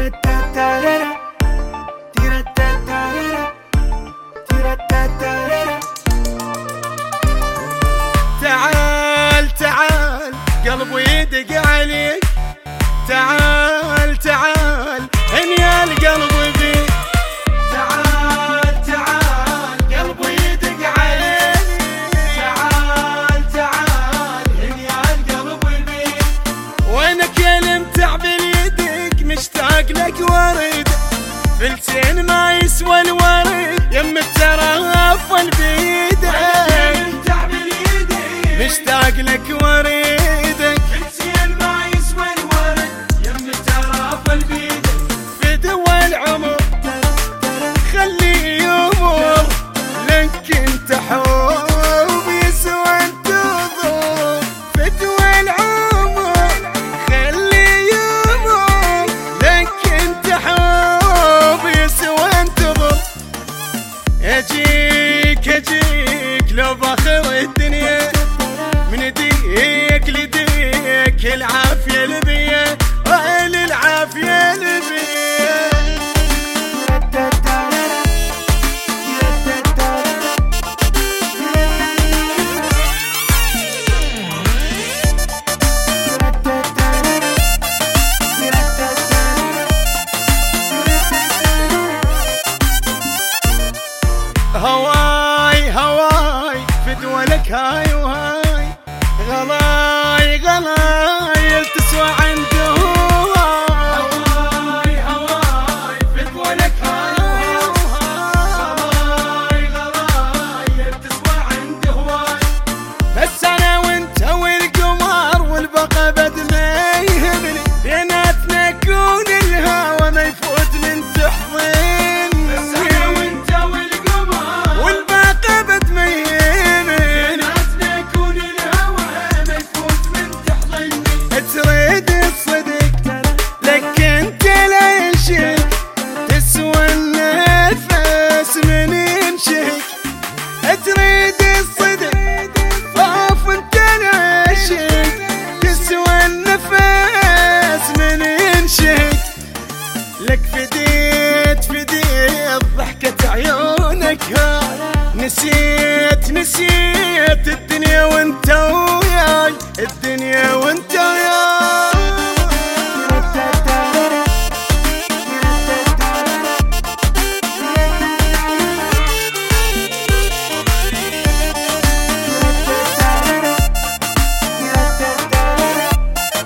تعال تعال قلبي يدق عليك، تعال تعال هني القلب بيك، تعال تعال قلبي يدق عليك، تعال تعال هني القلب بيك، وينك يا المتع باليدك مشتاق لك ورد، فلسين ما يسوى الورد يم الترافل بيدك، مشتاق لك وريدك، فلسين ما يسوى الورد يم الترافل بيدك، فدوى العمر خلي يمر لك انت حب يسوى انتظر، فدوى العمر خلي يمر لك انت حب يسوى انتظر، اجيك لو باخر الدنيا من ايديك لديك العافية لبيا العافية لبيا. هواي هواي فدوى لك هاي وهاي، غلاي غلاي تسوى عنده هواي هواي فدوى لك هاي وهاي، غلاي غلاي تسوى عنده هواي، بس انا وانت والقمر والبقى بد ما يهمني، بيناتنا كون الهوى ما يفوت من تحضن، بس انا وانت والقمر والبقى بد ما يهمني، بيناتنا كون الهوى ما يفوت من تحضني، تريد الصدق لك انت ليشك تسوى النفس من ينشك، تريد الصدق خوف انت ليشك تسوى النفس من ينشك، لك فديت ضحكة عيونك نسيت الدنيا وانت وياي، الدنيا وانت وياي.